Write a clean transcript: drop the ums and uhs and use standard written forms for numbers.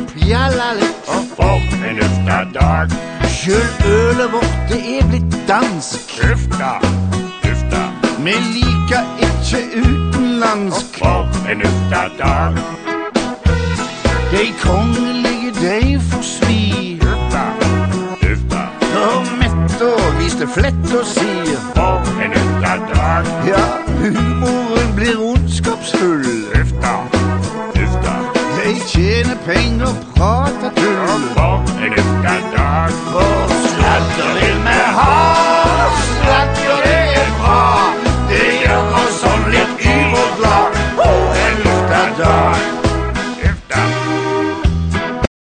pjalla litt. Og for en ufta dag. Sjøl ølet vårt, det blitt dansk. Ufta, ufta. Vi liker ikke utenlandsk. Og for en ufta dag. De kongelige, de får svi. Ufta, ufta. Og Mette viste flett og sier For en ufta dag. ja, humoren blir ondskapsfull. Ufta, ufta. De tjener penger, prater